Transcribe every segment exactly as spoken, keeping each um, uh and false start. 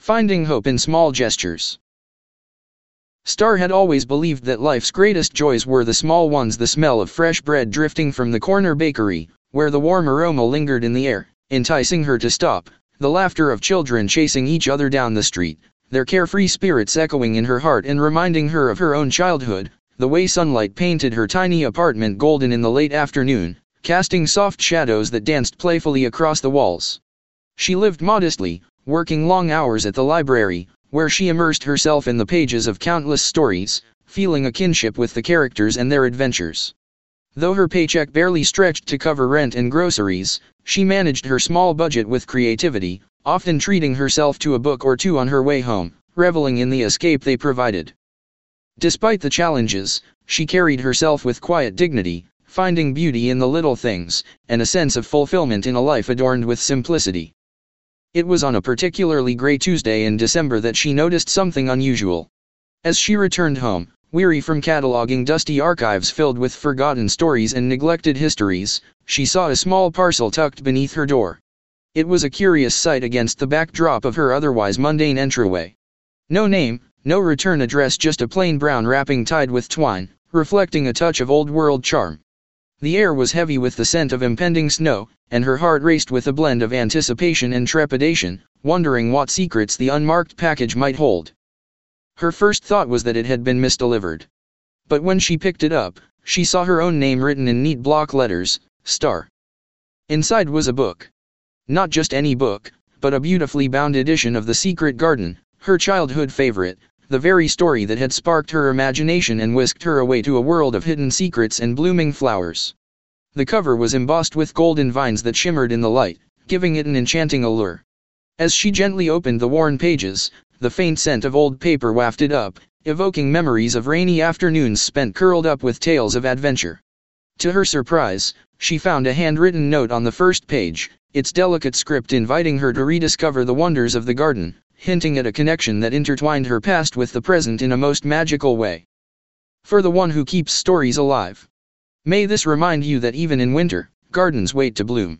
Finding hope in small gestures. Star had always believed that life's greatest joys were the small ones, the smell of fresh bread drifting from the corner bakery, where the warm aroma lingered in the air, enticing her to stop, the laughter of children chasing each other down the street, their carefree spirits echoing in her heart and reminding her of her own childhood, the way sunlight painted her tiny apartment golden in the late afternoon, casting soft shadows that danced playfully across the walls. She lived modestly, working long hours at the library, where she immersed herself in the pages of countless stories, feeling a kinship with the characters and their adventures. Though her paycheck barely stretched to cover rent and groceries, she managed her small budget with creativity, often treating herself to a book or two on her way home, reveling in the escape they provided. Despite the challenges, she carried herself with quiet dignity, finding beauty in the little things, and a sense of fulfillment in a life adorned with simplicity. It was on a particularly gray Tuesday in December that she noticed something unusual. As she returned home, weary from cataloging dusty archives filled with forgotten stories and neglected histories, she saw a small parcel tucked beneath her door. It was a curious sight against the backdrop of her otherwise mundane entryway. No name, no return address, just a plain brown wrapping tied with twine, reflecting a touch of old-world charm. The air was heavy with the scent of impending snow, and her heart raced with a blend of anticipation and trepidation, wondering what secrets the unmarked package might hold. Her first thought was that it had been misdelivered. But when she picked it up, she saw her own name written in neat block letters, Star. Inside was a book. Not just any book, but a beautifully bound edition of The Secret Garden, her childhood favorite, the very story that had sparked her imagination and whisked her away to a world of hidden secrets and blooming flowers. The cover was embossed with golden vines that shimmered in the light, giving it an enchanting allure. As she gently opened the worn pages, the faint scent of old paper wafted up, evoking memories of rainy afternoons spent curled up with tales of adventure. To her surprise, she found a handwritten note on the first page, its delicate script inviting her to rediscover the wonders of the garden, hinting at a connection that intertwined her past with the present in a most magical way. For the one who keeps stories alive. May this remind you that even in winter, gardens wait to bloom.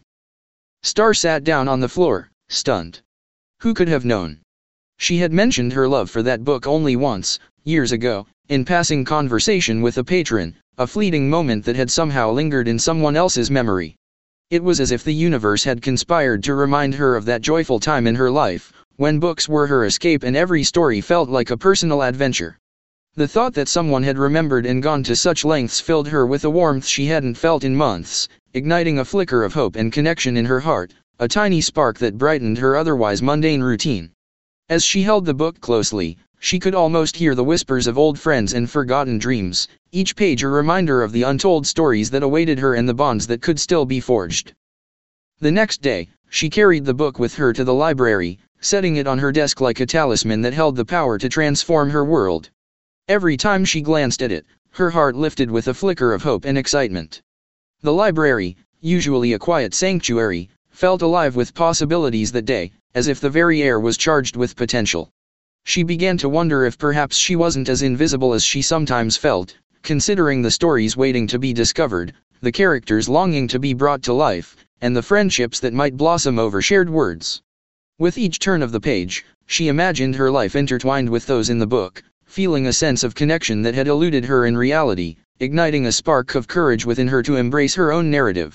Star sat down on the floor, stunned. Who could have known? She had mentioned her love for that book only once, years ago, in passing conversation with a patron, a fleeting moment that had somehow lingered in someone else's memory. It was as if the universe had conspired to remind her of that joyful time in her life, when books were her escape and every story felt like a personal adventure. The thought that someone had remembered and gone to such lengths filled her with a warmth she hadn't felt in months, igniting a flicker of hope and connection in her heart, a tiny spark that brightened her otherwise mundane routine. As she held the book closely, she could almost hear the whispers of old friends and forgotten dreams, each page a reminder of the untold stories that awaited her and the bonds that could still be forged. The next day, she carried the book with her to the library, setting it on her desk like a talisman that held the power to transform her world. Every time she glanced at it, her heart lifted with a flicker of hope and excitement. The library, usually a quiet sanctuary, felt alive with possibilities that day, as if the very air was charged with potential. She began to wonder if perhaps she wasn't as invisible as she sometimes felt, considering the stories waiting to be discovered, the characters longing to be brought to life, and the friendships that might blossom over shared words. With each turn of the page, she imagined her life intertwined with those in the book, feeling a sense of connection that had eluded her in reality, igniting a spark of courage within her to embrace her own narrative.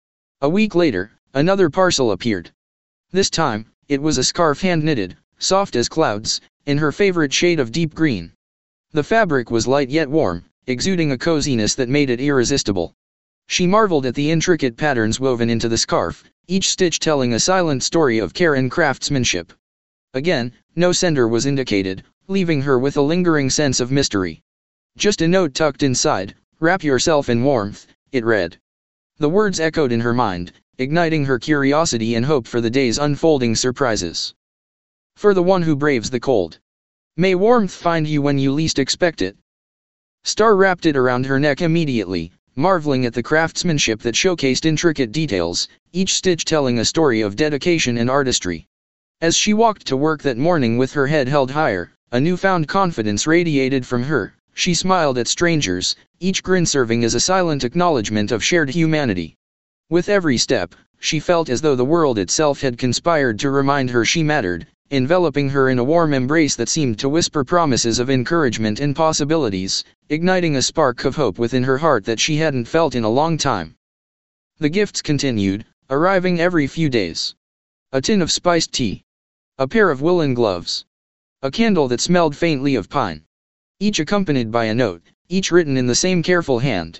A week later, another parcel appeared. This time, it was a scarf hand-knitted, soft as clouds, in her favorite shade of deep green. The fabric was light yet warm, exuding a coziness that made it irresistible. She marveled at the intricate patterns woven into the scarf, each stitch telling a silent story of care and craftsmanship. Again, no sender was indicated, leaving her with a lingering sense of mystery. Just a note tucked inside, "Wrap yourself in warmth," it read. The words echoed in her mind, igniting her curiosity and hope for the day's unfolding surprises. For the one who braves the cold. May warmth find you when you least expect it. Star wrapped it around her neck immediately, marveling at the craftsmanship that showcased intricate details, each stitch telling a story of dedication and artistry. As she walked to work that morning with her head held higher, a newfound confidence radiated from her. She smiled at strangers, each grin serving as a silent acknowledgement of shared humanity. With every step, she felt as though the world itself had conspired to remind her she mattered, enveloping her in a warm embrace that seemed to whisper promises of encouragement and possibilities, igniting a spark of hope within her heart that she hadn't felt in a long time. The gifts continued, arriving every few days. A tin of spiced tea. A pair of woolen gloves. A candle that smelled faintly of pine. Each accompanied by a note, each written in the same careful hand.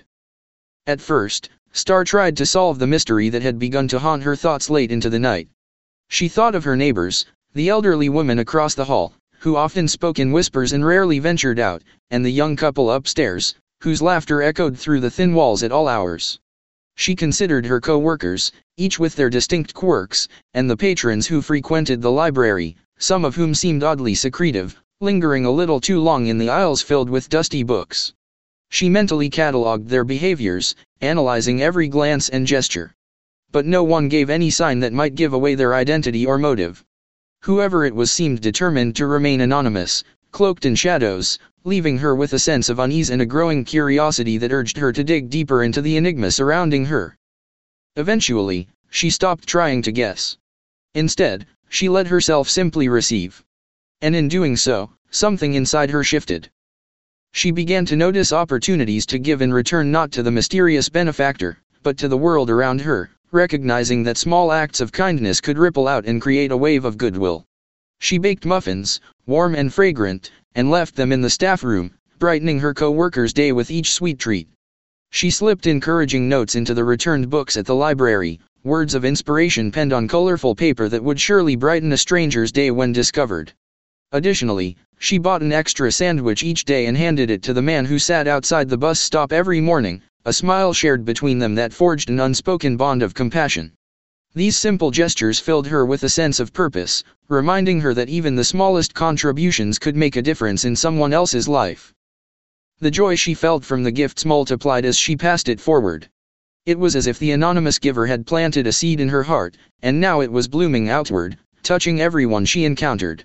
At first, Star tried to solve the mystery that had begun to haunt her thoughts late into the night. She thought of her neighbors, the elderly woman across the hall, who often spoke in whispers and rarely ventured out, and the young couple upstairs, whose laughter echoed through the thin walls at all hours. She considered her co-workers, each with their distinct quirks, and the patrons who frequented the library, some of whom seemed oddly secretive, lingering a little too long in the aisles filled with dusty books. She mentally catalogued their behaviors, analyzing every glance and gesture. But no one gave any sign that might give away their identity or motive. Whoever it was seemed determined to remain anonymous, cloaked in shadows, leaving her with a sense of unease and a growing curiosity that urged her to dig deeper into the enigma surrounding her. Eventually, she stopped trying to guess. Instead, she let herself simply receive. And in doing so, something inside her shifted. She began to notice opportunities to give in return, not to the mysterious benefactor, but to the world around her, recognizing that small acts of kindness could ripple out and create a wave of goodwill. She baked muffins, warm and fragrant, and left them in the staff room, brightening her co-workers' day with each sweet treat. She slipped encouraging notes into the returned books at the library, words of inspiration penned on colorful paper that would surely brighten a stranger's day when discovered. Additionally, she bought an extra sandwich each day and handed it to the man who sat outside the bus stop every morning, a smile shared between them that forged an unspoken bond of compassion. These simple gestures filled her with a sense of purpose, reminding her that even the smallest contributions could make a difference in someone else's life. The joy she felt from the gifts multiplied as she passed it forward. It was as if the anonymous giver had planted a seed in her heart, and now it was blooming outward, touching everyone she encountered.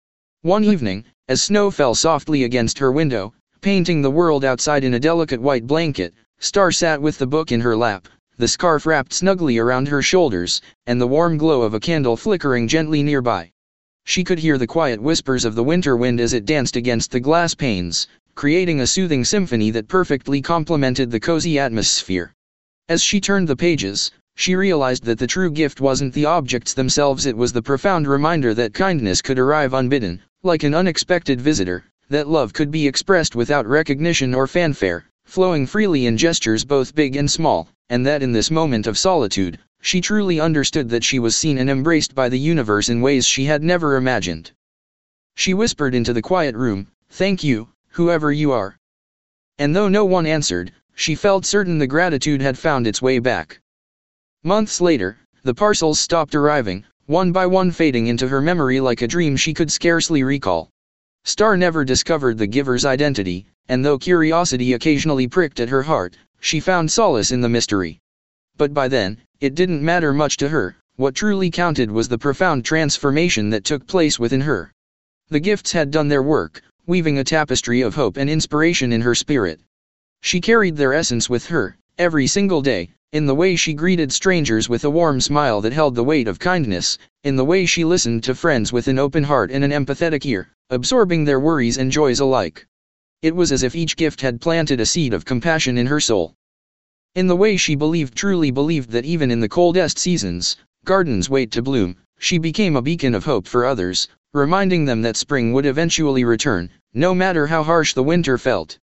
One evening, as snow fell softly against her window, painting the world outside in a delicate white blanket, Star sat with the book in her lap, the scarf wrapped snugly around her shoulders, and the warm glow of a candle flickering gently nearby. She could hear the quiet whispers of the winter wind as it danced against the glass panes, creating a soothing symphony that perfectly complemented the cozy atmosphere. As she turned the pages, she realized that the true gift wasn't the objects themselves, it was the profound reminder that kindness could arrive unbidden, like an unexpected visitor, that love could be expressed without recognition or fanfare, flowing freely in gestures both big and small, and that in this moment of solitude, she truly understood that she was seen and embraced by the universe in ways she had never imagined. She whispered into the quiet room, "Thank you, whoever you are." And though no one answered, she felt certain the gratitude had found its way back. Months later, the parcels stopped arriving, one by one fading into her memory like a dream she could scarcely recall. Star never discovered the giver's identity, and though curiosity occasionally pricked at her heart, she found solace in the mystery. But by then, it didn't matter much to her. What truly counted was the profound transformation that took place within her. The gifts had done their work, weaving a tapestry of hope and inspiration in her spirit. She carried their essence with her, every single day, in the way she greeted strangers with a warm smile that held the weight of kindness, in the way she listened to friends with an open heart and an empathetic ear, absorbing their worries and joys alike. It was as if each gift had planted a seed of compassion in her soul. In the way she believed, truly believed that even in the coldest seasons, gardens wait to bloom, she became a beacon of hope for others, reminding them that spring would eventually return, no matter how harsh the winter felt.